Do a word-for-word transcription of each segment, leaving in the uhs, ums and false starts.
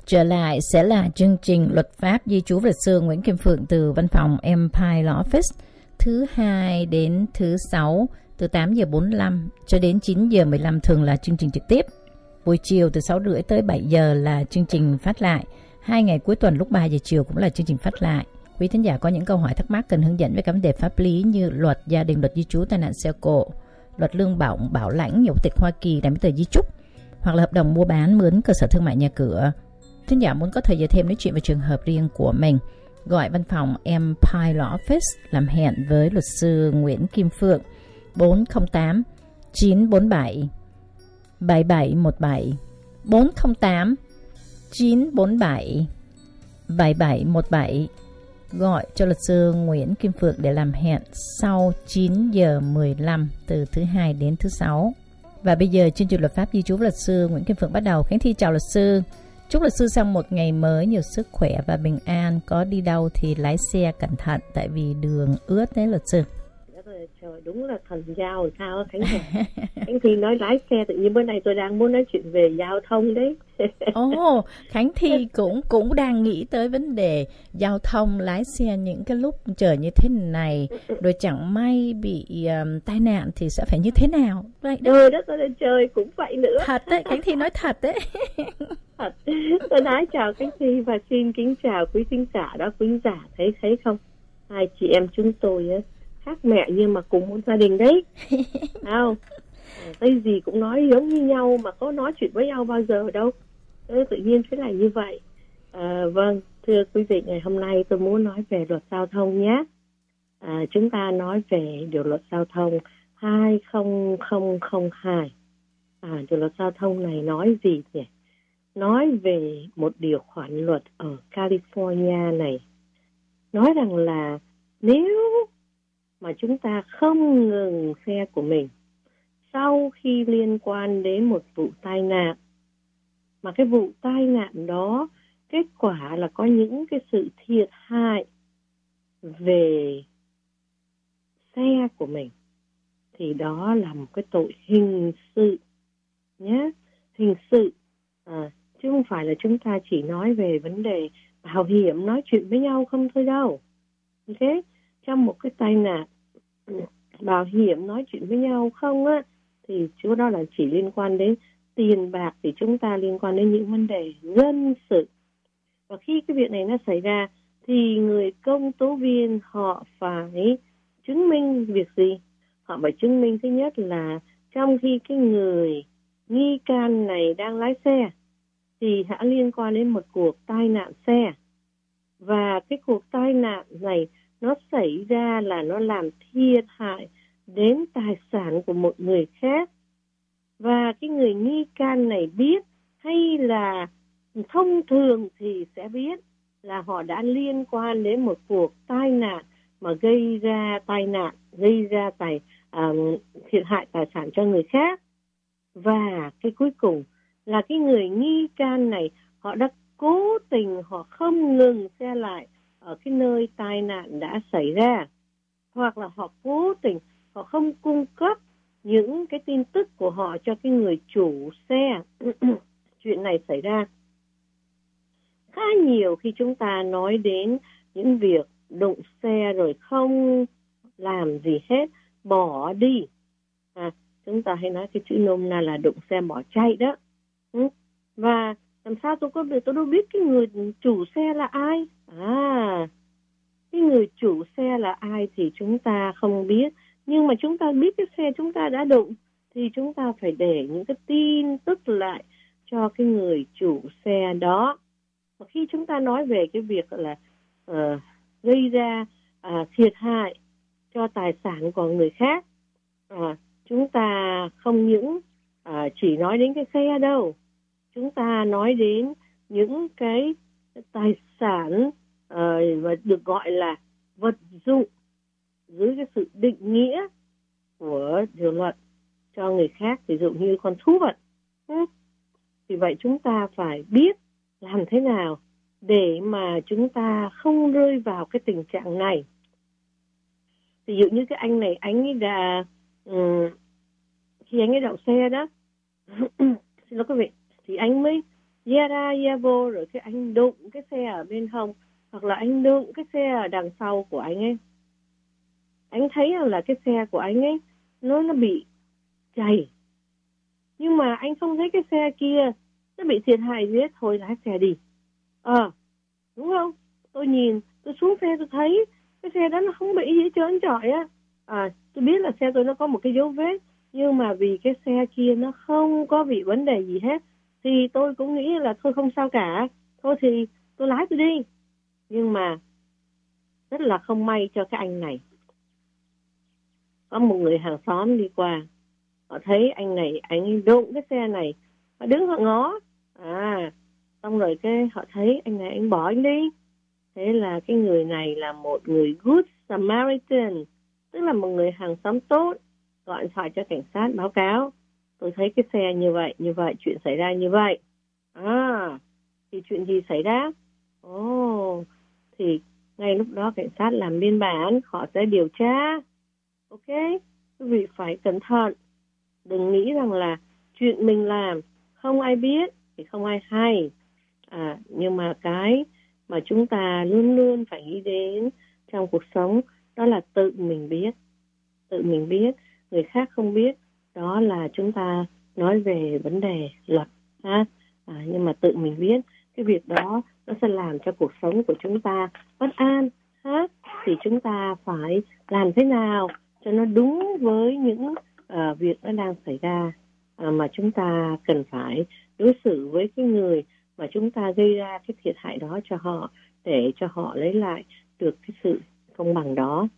trở lại sẽ là chương trình luật pháp di trú luật sư Nguyễn Kim Phượng từ văn phòng Empire Law Office, thứ hai đến thứ sáu từ tám giờ bốn mươi lăm cho đến chín giờ mười lăm thường là chương trình trực tiếp. Buổi chiều từ sáu rưỡi tới bảy giờ là chương trình phát lại. Hai ngày cuối tuần lúc ba giờ chiều cũng là chương trình phát lại. Quý thính giả có những câu hỏi thắc mắc cần hướng dẫn về các vấn đề pháp lý như luật gia đình, luật di trú, tai nạn xe cộ, luật lương bổng, bảo lãnh, nhập tịch Hoa Kỳ, làm tờ di chúc, hoặc là hợp đồng mua bán, mướn cơ sở thương mại, nhà cửa. Thính giả muốn có thời giờ thêm nói chuyện về trường hợp riêng của mình, gọi văn phòng Empire Law Office làm hẹn với luật sư Nguyễn Kim Phượng bốn không tám chín bốn bảy bảy bảy một bảy bốn không tám chín bốn bảy bảy bảy một bảy. Gọi cho luật sư Nguyễn Kim Phượng để làm hẹn sau chín giờ mười lăm từ thứ hai đến thứ sáu. Và bây giờ chương trình luật pháp di trú luật sư Nguyễn Kim Phượng bắt đầu. Khánh Thi chào luật sư. Chúc luật sư sau một ngày mới nhiều sức khỏe và bình an. Có đi đâu thì lái xe cẩn thận tại vì đường ướt đấy luật sư. Trời, đúng là thần giao sao Khánh Thi. Khánh Thi nói lái xe, tự nhiên bữa nay tôi đang muốn nói chuyện về giao thông đấy. Ồ, oh, Khánh Thi cũng cũng đang nghĩ tới vấn đề giao thông, lái xe những cái lúc trời như thế này, rồi chẳng may bị um, tai nạn thì sẽ phải như thế nào? Vậy đó. Trời đất ơi, trời cũng vậy nữa. Thật đấy, Khánh Thi nói thật đấy. Thật. Tôi nói chào Khánh Thi và xin kính chào quý khán giả đó, quý khán giả thấy thấy không? Hai chị em chúng tôi ấy, khác mẹ nhưng mà cùng một gia đình đấy. Không? Cái gì cũng nói giống như nhau mà có nói chuyện với nhau bao giờ đâu. Thế tự nhiên thế là như vậy. À, vâng, thưa quý vị, ngày hôm nay tôi muốn nói về luật giao thông nhé. À, chúng ta nói về điều luật giao thông hai không không không hai. À, điều luật giao thông này nói gì nhỉ? Nói về một điều khoản luật ở California này. Nói rằng là nếu mà chúng ta không ngừng xe của mình sau khi liên quan đến một vụ tai nạn, mà cái vụ tai nạn đó kết quả là có những cái sự thiệt hại về xe của mình, thì đó là một cái tội hình sự nhé, hình sự. À, chứ không phải là chúng ta chỉ nói về vấn đề bảo hiểm nói chuyện với nhau không thôi đâu. Ok, trong một cái tai nạn bảo hiểm nói chuyện với nhau không á, thì chỗ đó là chỉ liên quan đến tiền bạc, thì chúng ta liên quan đến những vấn đề dân sự. Và khi cái việc này nó xảy ra thì người công tố viên họ phải chứng minh việc gì? Họ phải chứng minh thứ nhất là trong khi cái người nghi can này đang lái xe thì đã liên quan đến một cuộc tai nạn xe, và cái cuộc tai nạn này nó xảy ra là nó làm thiệt hại đến tài sản của một người khác, và cái người nghi can này biết, hay là thông thường thì sẽ biết là họ đã liên quan đến một cuộc tai nạn mà gây ra tai nạn, gây ra tài uh, thiệt hại tài sản cho người khác. Và cái cuối cùng là cái người nghi can này họ đã cố tình, họ không ngừng xe lại ở cái nơi tai nạn đã xảy ra, hoặc là họ cố tình, họ không cung cấp những cái tin tức của họ cho cái người chủ xe. Chuyện này xảy ra khá nhiều khi chúng ta nói đến những việc đụng xe rồi không làm gì hết, bỏ đi. À, chúng ta hay nói cái chữ nôm na là đụng xe bỏ chạy đó. Ừ. Và làm sao tôi có được, tôi đâu biết cái người chủ xe là ai. À, cái người chủ xe là ai thì chúng ta không biết. Nhưng mà chúng ta biết cái xe chúng ta đã đụng thì chúng ta phải để những cái tin tức lại cho cái người chủ xe đó. Và khi chúng ta nói về cái việc là uh, gây ra uh, thiệt hại cho tài sản của người khác, uh, chúng ta không những uh, chỉ nói đến cái xe đâu, chúng ta nói đến những cái tài sản uh, và được gọi là vật dụng dưới cái sự định nghĩa của điều luật cho người khác, ví dụ như con thú vật. Vì vậy chúng ta phải biết làm thế nào để mà chúng ta không rơi vào cái tình trạng này. Ví dụ như cái anh này, anh ấy đã um, khi anh ấy đậu xe đó xin lỗi quý vị, thì anh mới gia ra gia vô, rồi cái anh đụng cái xe ở bên hông, hoặc là anh đụng cái xe ở đằng sau của anh ấy. Anh thấy là cái xe của anh ấy nó nó bị chảy, nhưng mà anh không thấy cái xe kia nó bị thiệt hại gì hết, thôi lái xe đi. Ờ, đúng không? Tôi nhìn, tôi xuống xe tôi thấy cái xe đó nó không bị gì hết trơn trọi á. À, tôi biết là xe tôi nó có một cái dấu vết, nhưng mà vì cái xe kia nó không có bị vấn đề gì hết, thì tôi cũng nghĩ là thôi không sao cả, thôi thì tôi lái tôi đi. Nhưng mà rất là không may cho cái anh này, có một người hàng xóm đi qua, họ thấy anh này, anh đụng cái xe này, họ đứng họ ngó, à, xong rồi cái họ thấy anh này, anh bỏ anh đi. Thế là cái người này là một người good Samaritan, tức là một người hàng xóm tốt, gọi điện thoại cho cảnh sát báo cáo, tôi thấy cái xe như vậy, như vậy, chuyện xảy ra như vậy. À, thì chuyện gì xảy ra? Ồ, oh, thì ngay lúc đó cảnh sát làm biên bản, họ sẽ điều tra. Ok, quý vị phải cẩn thận. Đừng nghĩ rằng là chuyện mình làm không ai biết thì không ai hay. À, nhưng mà cái mà chúng ta luôn luôn phải nghĩ đến trong cuộc sống đó là tự mình biết. Tự mình biết, người khác không biết. Đó là chúng ta nói về vấn đề luật. Ha? À, nhưng mà tự mình biết, cái việc đó nó sẽ làm cho cuộc sống của chúng ta bất an. Ha? Thì chúng ta phải làm thế nào cho nó đúng với những uh, việc nó đang xảy ra, uh, mà chúng ta cần phải đối xử với cái người mà chúng ta gây ra cái thiệt hại đó cho họ, để cho họ lấy lại được cái sự công bằng đó.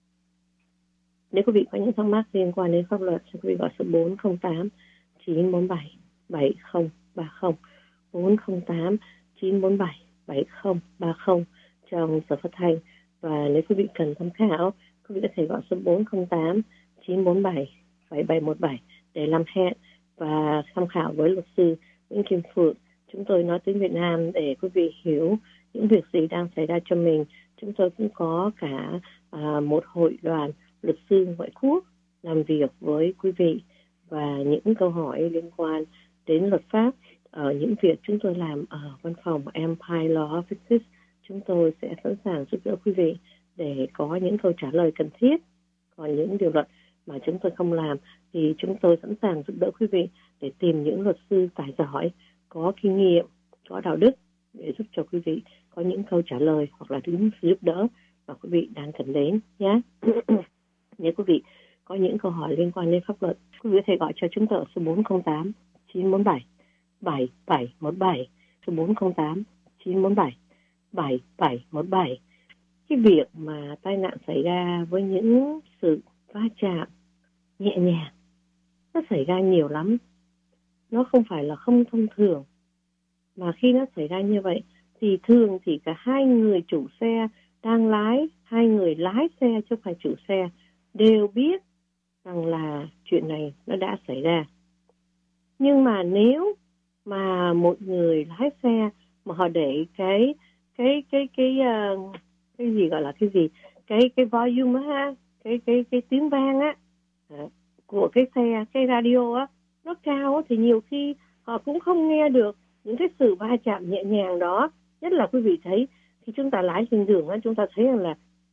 Nếu quý vị có những thắc mắc liên quan đến pháp luật, quý vị gọi số bốn không tám chín bốn bảy bảy không ba không, bốn không tám chín bốn bảy bảy không ba không trong giờ phát thanh. Và nếu quý vị cần tham khảo, quý vị có thể gọi số bốn không tám chín bốn bảy bảy bảy một bảy để làm hẹn và tham khảo với luật sư Nguyễn Kim Phượng. Chúng tôi nói tiếng Việt Nam để quý vị hiểu những việc gì đang xảy ra cho mình. Chúng tôi cũng có cả à, một hội đoàn luật sư ngoại quốc làm việc với quý vị, và những câu hỏi liên quan đến luật pháp ở những việc chúng tôi làm ở văn phòng Empire Law Offices, chúng tôi sẽ sẵn sàng giúp đỡ quý vị để có những câu trả lời cần thiết. Còn những điều luật mà chúng tôi không làm thì chúng tôi sẵn sàng giúp đỡ quý vị để tìm những luật sư tài giỏi, có kinh nghiệm, có đạo đức để giúp cho quý vị có những câu trả lời hoặc là những sự giúp đỡ mà quý vị đang cần đến nhé. Nếu quý vị có những câu hỏi liên quan đến pháp luật, quý vị có thể gọi cho chúng tôi ở số bốn không tám chín bốn bảy bảy bảy một bảy, số bốn không tám chín bốn bảy bảy bảy một bảy. Cái việc mà tai nạn xảy ra với những sự va chạm nhẹ nhàng, nó xảy ra nhiều lắm. Nó không phải là không thông thường, mà khi nó xảy ra như vậy thì thường thì cả hai người chủ xe đang lái, hai người lái xe chứ không phải chủ xe, đều biết rằng là chuyện này nó đã xảy ra. Nhưng mà nếu mà một người lái xe mà họ để cái cái cái cái uh, cái gì gọi là cái gì cái cái volume á ha, cái cái cái tiếng vang á của cái xe, cái radio á nó cao á, thì nhiều khi họ cũng không nghe được những cái sự va chạm nhẹ nhàng đó. Nhất là quý vị thấy khi chúng ta lái trên đường á, chúng ta thấy rằng là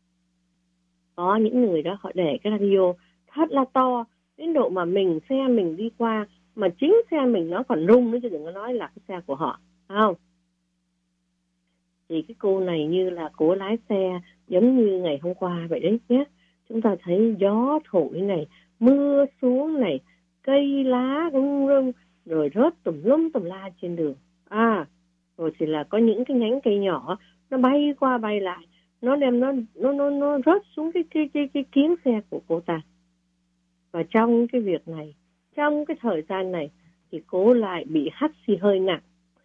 có những người đó họ để cái radio thật là to đến độ mà mình xe mình đi qua mà chính xe mình nó còn rung nữa, chứ đừng có nói là cái xe của họ, không? Thì cái cô này như là cô lái xe giống như ngày hôm qua vậy đấy nhé. Chúng ta thấy gió thổi này, mưa xuống này, cây lá rung rung, rồi rớt tùm lum tùm la trên đường. À, rồi thì là có những cái nhánh cây nhỏ nó bay qua bay lại, nó đem nó nó nó nó rớt xuống cái cái cái cái kiến xe của cô ta. Và trong cái việc này, trong cái thời gian này thì cô lại bị hắt xì hơi nặng.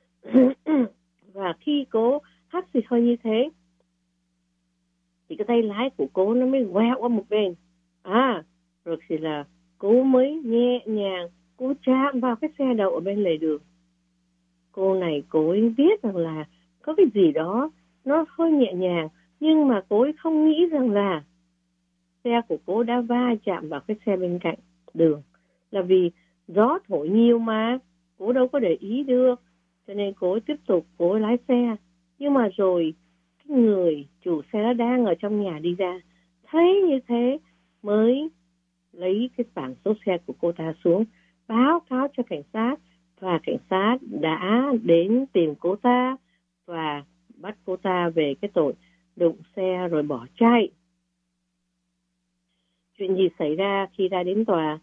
Và khi cô hắt xì hơi như thế thì cái tay lái của cô nó mới quẹo qua một bên. À, rồi thì là cô mới nhẹ nhàng cô chạm vào cái xe đậu ở bên lề đường. Cô này cô ấy biết rằng là có cái gì đó nó hơi nhẹ nhàng, nhưng mà cô ấy không nghĩ rằng là xe của cô đã va chạm vào cái xe bên cạnh đường. Là vì gió thổi nhiều mà, cô đâu có để ý được. cho nên cô ấy tiếp tục cô ấy lái xe. Nhưng mà rồi cái người chủ xe đó đang ở trong nhà đi ra, thấy như thế mới lấy cái bảng số xe của cô ta xuống, báo cáo cho cảnh sát, và cảnh sát đã đến tìm cô ta và bắt cô ta về cái tội đụng xe rồi bỏ chạy. Chuyện gì xảy ra khi ra đến tòa?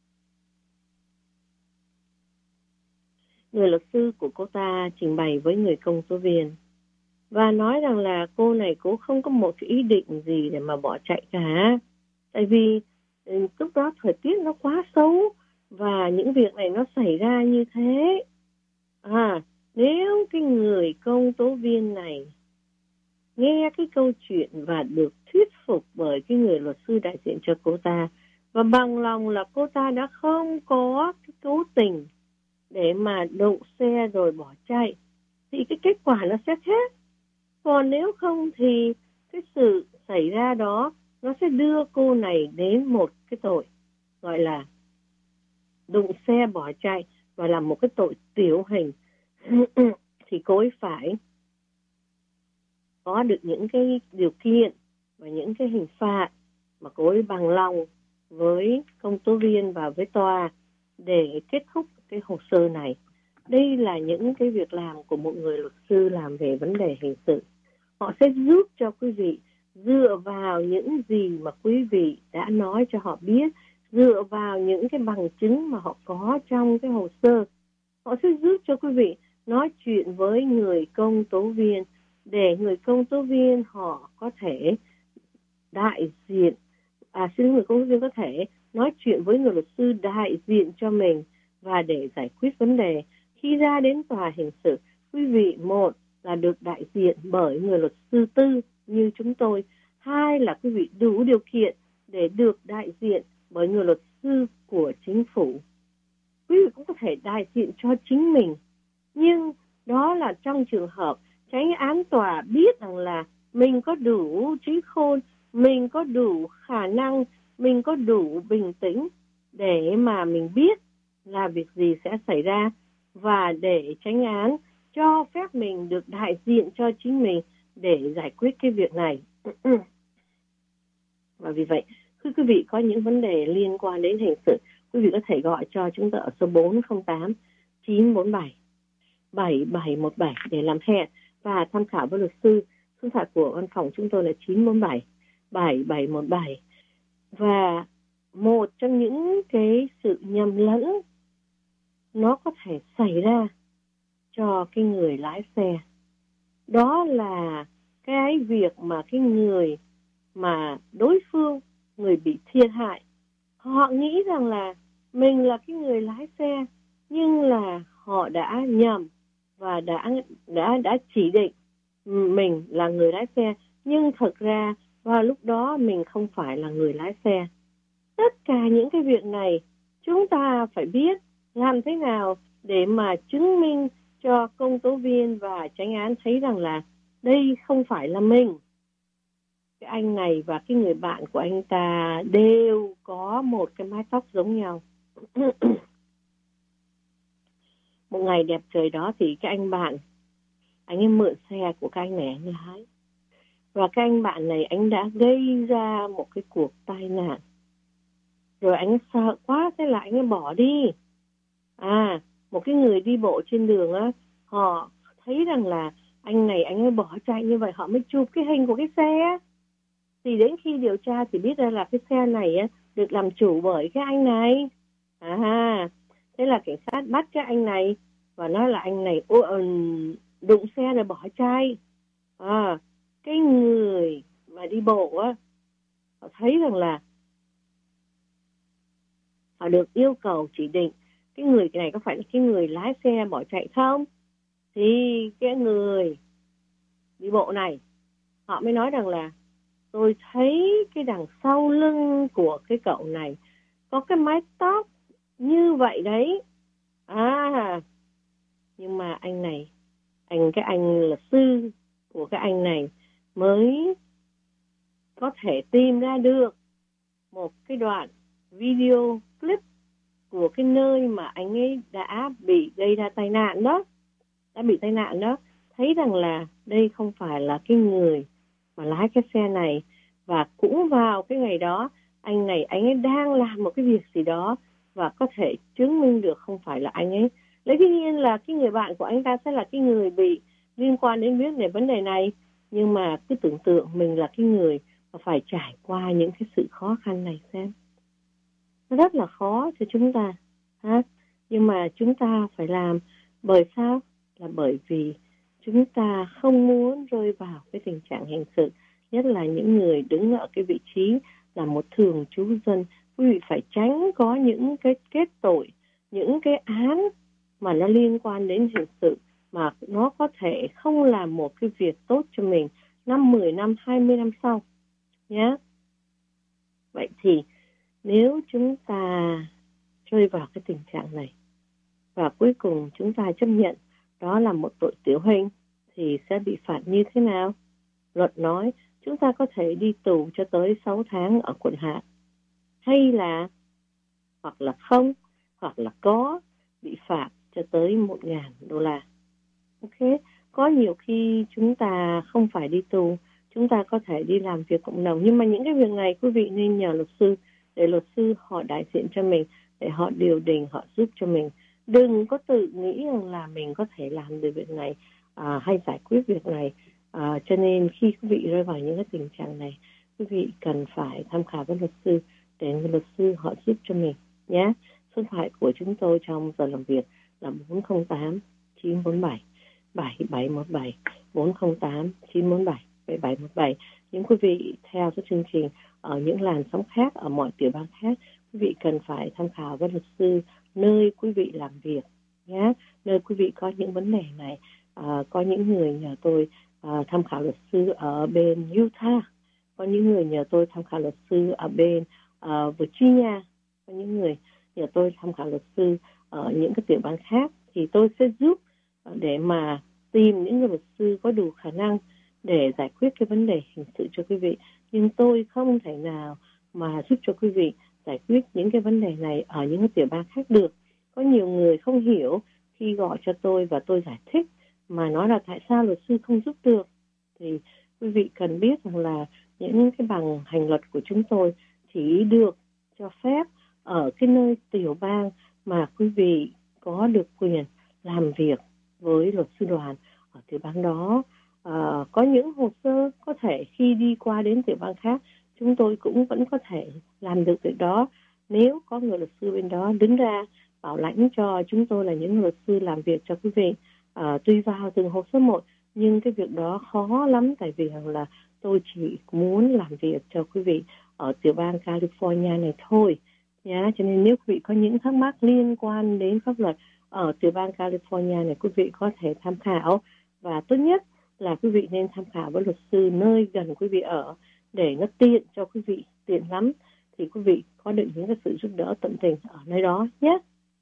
Người luật sư của cô ta trình bày với người công tố viên và nói rằng là cô này cô không có một cái ý định gì để mà bỏ chạy cả. Tại vì lúc đó thời tiết nó quá xấu và những việc này nó xảy ra như thế. À, nếu cái người công tố viên này nghe cái câu chuyện và được thuyết phục bởi cái người luật sư đại diện cho cô ta và bằng lòng là cô ta đã không có cái cố tình để mà đụng xe rồi bỏ chạy, thì cái kết quả nó sẽ khác. Còn nếu không thì cái sự xảy ra đó nó sẽ đưa cô này đến một cái tội gọi là đụng xe bỏ chạy và là một cái tội tiểu hình. Thì cô ấy phải có được những cái điều kiện và những cái hình phạt mà cô ấy bằng lòng với công tố viên và với tòa để kết thúc cái hồ sơ này. Đây là những cái việc làm của một người luật sư làm về vấn đề hình sự. Họ sẽ giúp cho quý vị dựa vào những gì mà quý vị đã nói cho họ biết, dựa vào những cái bằng chứng mà họ có trong cái hồ sơ. Họ sẽ giúp cho quý vị nói chuyện với người công tố viên để người công tố viên họ có thể đại diện, à xin người công tố viên có thể nói chuyện với người luật sư đại diện cho mình và để giải quyết vấn đề. Khi ra đến tòa hình sự, quý vị một là được đại diện bởi người luật sư tư như chúng tôi, hai là quý vị đủ điều kiện để được đại diện bởi người luật sư của chính phủ. Quý vị cũng có thể đại diện cho chính mình, nhưng đó là trong trường hợp chánh án tòa biết rằng là mình có đủ trí khôn, mình có đủ khả năng, mình có đủ bình tĩnh để mà mình biết là việc gì sẽ xảy ra và để chánh án cho phép mình được đại diện cho chính mình để giải quyết cái việc này. Và vì vậy, khi quý vị có những vấn đề liên quan đến hình sự, quý vị có thể gọi cho chúng tôi ở số bốn không tám chín bốn bảy bảy bảy một bảy để làm hẹn và tham khảo với luật sư. Số điện thoại của văn phòng chúng tôi là chín bốn bảy bảy bảy một bảy. Và một trong những cái sự nhầm lẫn nó có thể xảy ra cho cái người lái xe, đó là cái việc mà cái người mà đối phương, người bị thiệt hại, họ nghĩ rằng là mình là cái người lái xe, nhưng là họ đã nhầm và đã đã đã chỉ định mình là người lái xe, nhưng thực ra vào lúc đó mình không phải là người lái xe. Tất cả những cái việc này chúng ta phải biết làm thế nào để mà chứng minh cho công tố viên và chánh án thấy rằng là đây không phải là mình. Cái anh này và cái người bạn của anh ta đều có một cái mái tóc giống nhau. Một ngày đẹp trời đó thì cái anh bạn, anh ấy mượn xe của cái anh này anh lái. Và cái anh bạn này anh đã gây ra một cái cuộc tai nạn. Rồi anh sợ quá, thế là anh ấy bỏ đi. À, một cái người đi bộ trên đường á, họ thấy rằng là anh này anh ấy bỏ chạy như vậy, họ mới chụp cái hình của cái xe. Thì đến khi điều tra thì biết ra là cái xe này á, được làm chủ bởi cái anh này. À, thế là cảnh sát bắt cái anh này và nói là anh này đụng xe rồi bỏ chạy. À, cái người mà đi bộ á, họ thấy rằng là họ được yêu cầu chỉ định cái người này có phải là cái người lái xe bỏ chạy không? Thì cái người đi bộ này họ mới nói rằng là tôi thấy cái đằng sau lưng của cái cậu này có cái mái tóc như vậy đấy. À, nhưng mà anh này, anh cái anh luật sư của cái anh này mới có thể tìm ra được một cái đoạn video clip của cái nơi mà anh ấy đã bị gây ra tai nạn đó. đã bị tai nạn đó, thấy rằng là đây không phải là cái người mà lái cái xe này, và cũng vào cái ngày đó anh này anh ấy đang làm một cái việc gì đó và có thể chứng minh được không phải là anh ấy. Lấy tuy nhiên là cái người bạn của anh ta sẽ là cái người bị liên quan đến biết về vấn đề này, nhưng mà cứ tưởng tượng mình là cái người mà phải trải qua những cái sự khó khăn này xem. Nó rất là khó cho chúng ta. Ha? Nhưng mà chúng ta phải làm. Bởi sao? Là bởi vì chúng ta không muốn rơi vào cái tình trạng hình sự. Nhất là những người đứng ở cái vị trí là một thường trú dân. Quý vị phải tránh có những cái kết tội, những cái án mà nó liên quan đến hình sự, mà nó có thể không làm một cái việc tốt cho mình năm, mười năm, hai mươi năm sau. Nhé. Vậy thì nếu chúng ta rơi vào cái tình trạng này và cuối cùng chúng ta chấp nhận đó là một tội tiểu hình thì sẽ bị phạt như thế nào? Luật nói chúng ta có thể đi tù cho tới sáu tháng ở quận Hạt, hay là hoặc là không, hoặc là có bị phạt cho tới một nghìn đô la. Ok, có nhiều khi chúng ta không phải đi tù, chúng ta có thể đi làm việc cộng đồng, nhưng mà những cái việc này quý vị nên nhờ luật sư, để luật sư họ đại diện cho mình, để họ điều đình, họ giúp cho mình. Đừng có tự nghĩ rằng là mình có thể làm được việc này à, hay giải quyết việc này. À, cho nên khi quý vị rơi vào những cái tình trạng này, quý vị cần phải tham khảo với luật sư, để luật sư họ giúp cho mình nhé. Số điện thoại của chúng tôi trong giờ làm việc là bốn không tám chín bốn bảy bảy bảy một bảy, bốn không tám chín bốn bảy bảy bảy một bảy. Những quý vị theo cái chương trình ở những làn sóng khác, ở mọi tiểu bang khác, quý vị cần phải tham khảo với luật sư nơi quý vị làm việc nhé. Nơi quý vị có những vấn đề này, à, có những người nhờ tôi à, tham khảo luật sư ở bên Utah, có những người nhờ tôi tham khảo luật sư ở bên uh, Virginia, có những người nhờ tôi tham khảo luật sư ở những cái tiểu bang khác, thì tôi sẽ giúp để mà tìm những người luật sư có đủ khả năng để giải quyết cái vấn đề hình sự cho quý vị. Nhưng tôi không thể nào mà giúp cho quý vị giải quyết những cái vấn đề này ở những cái tiểu bang khác được. Có nhiều người không hiểu khi gọi cho tôi và tôi giải thích mà nói là tại sao luật sư không giúp được. Thì quý vị cần biết rằng là những cái bằng hành luật của chúng tôi chỉ được cho phép ở cái nơi tiểu bang mà quý vị có được quyền làm việc với luật sư đoàn ở tiểu bang đó. À, có những hồ sơ có thể khi đi qua đến tiểu bang khác, chúng tôi cũng vẫn có thể làm được việc đó nếu có người luật sư bên đó đứng ra bảo lãnh cho chúng tôi là những luật sư làm việc cho quý vị. À, tùy vào từng hồ sơ một, nhưng cái việc đó khó lắm, tại vì là tôi chỉ muốn làm việc cho quý vị ở tiểu bang California này thôi nhá. Cho nên nếu quý vị có những thắc mắc liên quan đến pháp luật ở tiểu bang California này, quý vị có thể tham khảo, và tốt nhất là quý vị nên tham khảo với luật sư nơi gần quý vị ở để nó tiện cho quý vị, tiện lắm thì quý vị có được những cái sự giúp đỡ tận tình ở nơi đó nhé.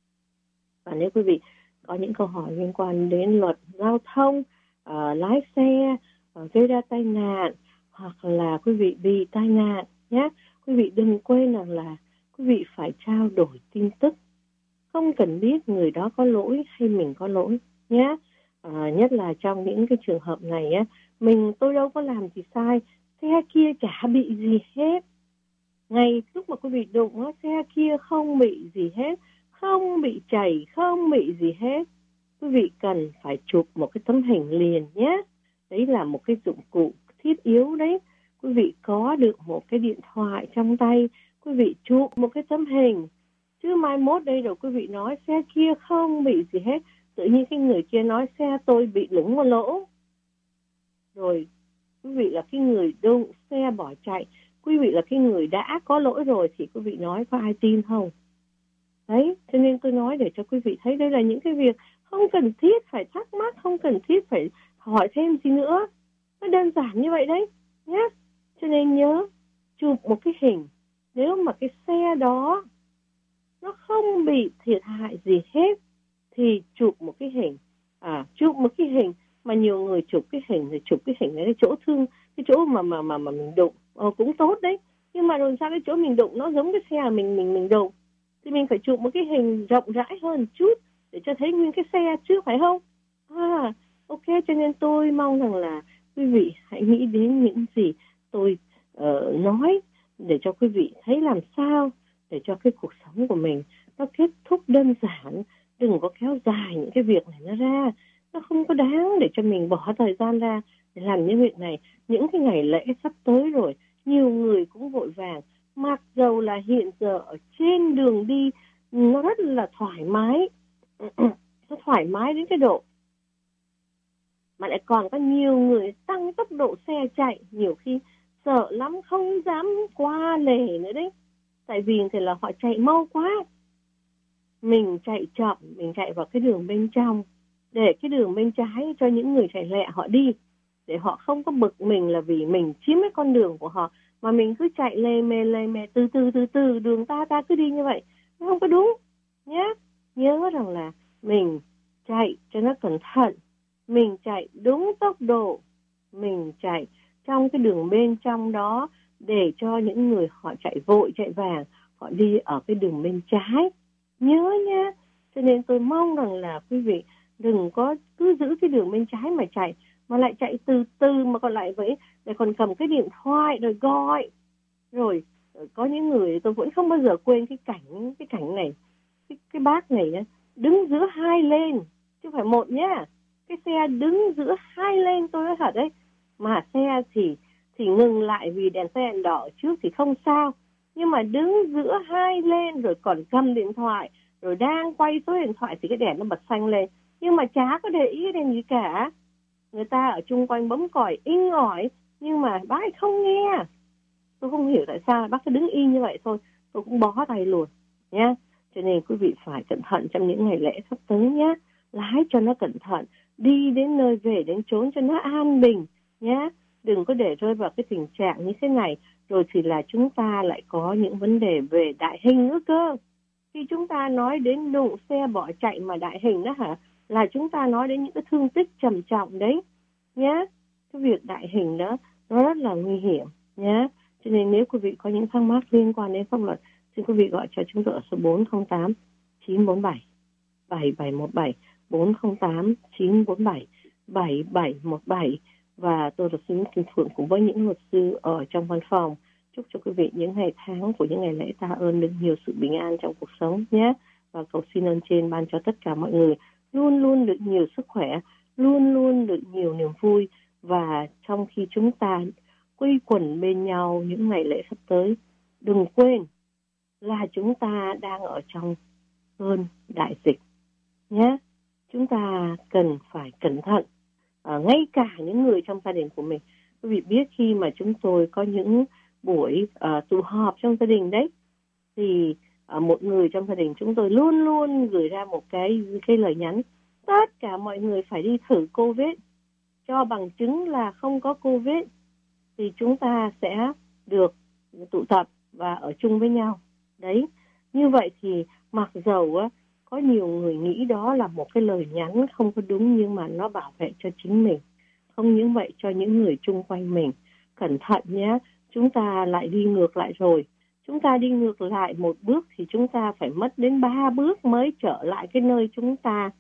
Và nếu quý vị có những câu hỏi liên quan đến luật giao thông, uh, lái xe, uh, gây ra tai nạn, hoặc là quý vị bị tai nạn nhé, quý vị đừng quên rằng là quý vị phải trao đổi tin tức. Không cần biết người đó có lỗi hay mình có lỗi nhé. À, nhất là trong những cái trường hợp này á, mình tôi đâu có làm gì sai, xe kia chả bị gì hết. Ngay lúc mà quý vị đụng á, xe kia không bị gì hết, không bị chảy, không bị gì hết. Quý vị cần phải chụp một cái tấm hình liền nhé. Đấy là một cái dụng cụ thiết yếu đấy. Quý vị có được một cái điện thoại trong tay, quý vị chụp một cái tấm hình. Chứ mai mốt đây rồi quý vị nói xe kia không bị gì hết, tự nhiên cái người kia nói xe tôi bị lủng một lỗ. Rồi quý vị là cái người đụng xe bỏ chạy, quý vị là cái người đã có lỗi rồi, thì quý vị nói có ai tin không? Đấy, cho nên tôi nói để cho quý vị thấy đây là những cái việc không cần thiết phải thắc mắc, không cần thiết phải hỏi thêm gì nữa. Nó đơn giản như vậy đấy nhé. Cho nên nhớ chụp một cái hình. Nếu mà cái xe đó nó không bị thiệt hại gì hết thì chụp một cái hình. À, chụp một cái hình mà nhiều người chụp cái hình thì chụp cái hình cái chỗ thương, cái chỗ mà mà mà mà mình đụng ờ, cũng tốt đấy. Nhưng mà rồi sao cái chỗ mình đụng nó giống cái xe mình mình mình đụng, thì mình phải chụp một cái hình rộng rãi hơn chút để cho thấy nguyên cái xe chứ, phải không? À, ok, cho nên tôi mong rằng là quý vị hãy nghĩ đến những gì tôi uh, nói để cho quý vị thấy làm sao để cho cái cuộc sống của mình nó kết thúc đơn giản, đừng có kéo dài những cái việc này nó ra. Nó không có đáng để cho mình bỏ thời gian ra để làm những việc này. Những cái ngày lễ sắp tới rồi, nhiều người cũng vội vàng. Mặc dầu là hiện giờ ở trên đường đi nó rất là thoải mái, nó thoải mái đến cái độ mà lại còn có nhiều người tăng tốc độ xe chạy, nhiều khi sợ lắm không dám qua lề nữa đấy. Tại vì thì là họ chạy mau quá. Mình chạy chậm, mình chạy vào cái đường bên trong, để cái đường bên trái cho những người chạy lẹ họ đi, để họ không có bực mình là vì mình chiếm cái con đường của họ, mà mình cứ chạy lê mê lê mê từ từ từ từ đường ta ta cứ đi như vậy, nó không có đúng nhé. Nhớ rằng là mình chạy cho nó cẩn thận, mình chạy đúng tốc độ, mình chạy trong cái đường bên trong đó để cho những người họ chạy vội chạy vàng họ đi ở cái đường bên trái. Nhớ nha. Cho nên tôi mong rằng là quý vị đừng có cứ giữ cái đường bên trái mà chạy, mà lại chạy từ từ, mà còn lại vậy lại còn cầm cái điện thoại rồi gọi. Rồi có những người tôi vẫn không bao giờ quên cái cảnh cái cảnh này. Cái, cái bác này đứng giữa hai lane chứ không phải một nhá. Cái xe đứng giữa hai lane, tôi nói thật đấy. Mà xe thì thì ngừng lại vì đèn xe đèn đỏ trước thì không sao. Nhưng mà đứng giữa hai lane rồi còn cầm điện thoại, rồi đang quay số điện thoại thì cái đèn nó bật xanh lên. Nhưng mà chả có để ý đến gì cả. Người ta ở chung quanh bấm còi inh ỏi, nhưng mà bác ấy không nghe. Tôi không hiểu tại sao bác cứ đứng yên như vậy thôi. Tôi cũng bó tay luôn nhá. Cho nên quý vị phải cẩn thận trong những ngày lễ sắp tới nhé. Lái cho nó cẩn thận, đi đến nơi về đến chốn cho nó an bình nhé. Đừng có để rơi vào cái tình trạng như thế này, rồi thì là chúng ta lại có những vấn đề về đại hình nữa cơ. Khi chúng ta nói đến đụng xe bỏ chạy mà đại hình đó hả, là chúng ta nói đến những cái thương tích trầm trọng đấy nhé. Cái việc đại hình đó nó rất là nguy hiểm nhé. Cho nên nếu quý vị có những thắc mắc liên quan đến pháp luật, xin quý vị gọi cho chúng tôi ở số bốn không tám chín bốn bảy bảy bảy một bảy, bốn không tám chín bốn bảy bảy bảy một bảy. Và tôi luật sư Nguyễn Kim Phượng cùng với những luật sư ở trong văn phòng chúc cho quý vị những ngày tháng của những ngày lễ tạ ơn được nhiều sự bình an trong cuộc sống nhé. Và cầu xin ơn trên ban cho tất cả mọi người luôn luôn được nhiều sức khỏe, luôn luôn được nhiều niềm vui. Và trong khi chúng ta quây quần bên nhau những ngày lễ sắp tới, đừng quên là chúng ta đang ở trong cơn đại dịch nhé. Chúng ta cần phải cẩn thận, à, ngay cả những người trong gia đình của mình. Quý vị biết khi mà chúng tôi có những buổi uh, tụ họp trong gia đình đấy, thì uh, một người trong gia đình chúng tôi luôn luôn gửi ra một cái cái lời nhắn: tất cả mọi người phải đi thử Covid, cho bằng chứng là không có Covid thì chúng ta sẽ được tụ tập và ở chung với nhau. Đấy, như vậy thì mặc dầu á, có nhiều người nghĩ đó là một cái lời nhắn không có đúng, nhưng mà nó bảo vệ cho chính mình. Không những vậy, cho những người chung quanh mình. Cẩn thận nhé, chúng ta lại đi ngược lại rồi. Chúng ta đi ngược lại một bước thì chúng ta phải mất đến ba bước mới trở lại cái nơi chúng ta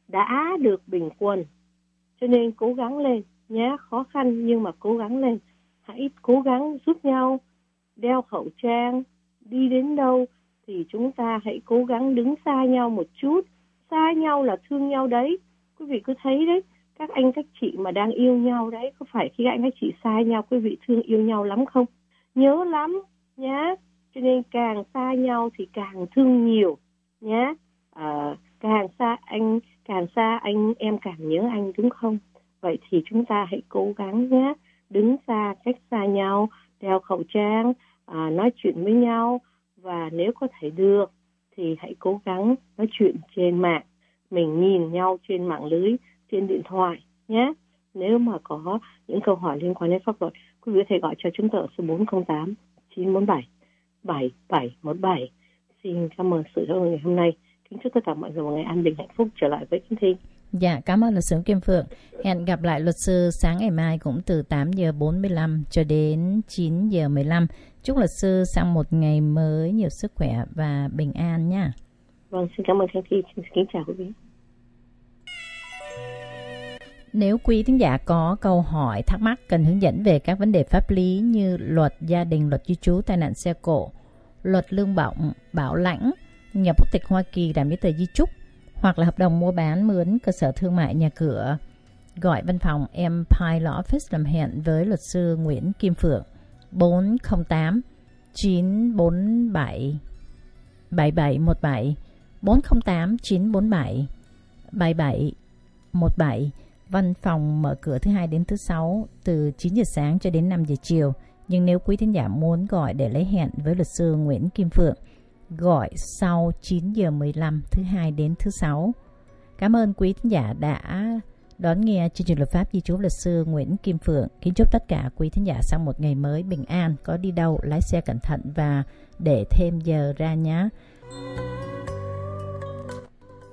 đã được bình quân. Cho nên cố gắng lên nhé, khó khăn nhưng mà cố gắng lên. Hãy cố gắng giúp nhau đeo khẩu trang, đi đến đâu thì chúng ta hãy cố gắng đứng xa nhau một chút. Xa nhau là thương nhau đấy. Quý vị cứ thấy đấy, các anh các chị mà đang yêu nhau đấy, có phải khi các anh các chị xa nhau quý vị thương yêu nhau lắm không? Nhớ lắm nhé. Cho nên càng xa nhau thì càng thương nhiều nhé. À, càng xa anh càng xa anh em càng nhớ anh, đúng không? Vậy thì chúng ta hãy cố gắng nhé, đứng xa, cách xa nhau, đeo khẩu trang, à, nói chuyện với nhau. Và nếu có thể được thì hãy cố gắng nói chuyện trên mạng. Mình nhìn nhau trên mạng lưới, trên điện thoại nhé. Nếu mà có những câu hỏi liên quan đến pháp luật, quý vị có thể gọi cho chúng tôi ở số bốn không tám chín bốn bảy bảy bảy một bảy. Xin cảm ơn sự hỗ trợ ngày hôm nay. Kính chúc tất cả mọi người một ngày an bình hạnh phúc. Trở lại với Kim Thi. Dạ, cảm ơn luật sư Kim Phượng. Hẹn gặp lại luật sư sáng ngày mai cũng từ tám giờ bốn mươi lăm cho đến chín giờ mười lăm. Chúc luật sư sang một ngày mới nhiều sức khỏe và bình an nha. Vâng, xin cảm ơn Khang Thi. Xin kính chào quý vị. Nếu quý thính giả có câu hỏi, thắc mắc cần hướng dẫn về các vấn đề pháp lý như luật gia đình, luật cư trú, tai nạn xe cộ, luật lương bổng, bảo lãnh, nhập quốc tịch Hoa Kỳ, làm giấy tờ di chúc hoặc là hợp đồng mua bán mướn cơ sở thương mại nhà cửa, gọi văn phòng Empire Law Office làm hẹn với luật sư Nguyễn Kim Phượng bốn không tám chín bốn bảy bảy bảy một bảy bốn không tám chín bốn bảy bảy bảy một bảy. Văn phòng mở cửa thứ hai đến thứ sáu từ chín giờ sáng cho đến năm giờ chiều. Nhưng nếu quý thính giả muốn gọi để lấy hẹn với luật sư Nguyễn Kim Phượng, gọi sau chín giờ mười lăm thứ hai đến thứ sáu. Cảm ơn quý thính giả đã đón nghe chương trình luật pháp di trú luật sư Nguyễn Kim Phượng. Kính chúc tất cả quý thính giả sau một ngày mới bình an, có đi đâu lái xe cẩn thận và để thêm giờ ra nhé.